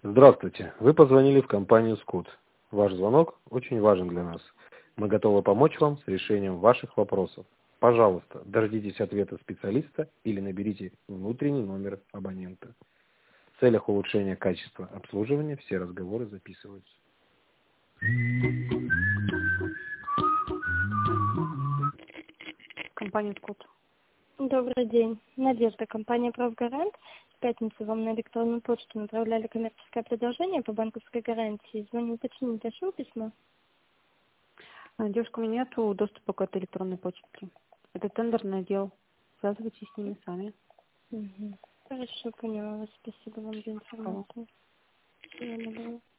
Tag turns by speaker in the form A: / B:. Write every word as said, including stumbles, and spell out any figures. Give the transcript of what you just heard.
A: Здравствуйте. Вы позвонили в компанию «Скут». Ваш звонок очень важен для нас. Мы готовы помочь вам с решением ваших вопросов. Пожалуйста, дождитесь ответа специалиста или наберите внутренний номер абонента. В целях улучшения качества обслуживания все разговоры записываются.
B: Компания «Скут».
C: Добрый день. Надежда, компания «Правгарант». В пятницу вам на электронную почту направляли коммерческое предложение по банковской гарантии. Звоню уточнить, дошел письмо?
B: А, Девушка, у меня нету доступа к этой электронной почте. Это тендерный отдел. Связывайтесь с ними сами.
C: Угу. Хорошо, поняла вас. Спасибо вам за информацию. Всего доброго.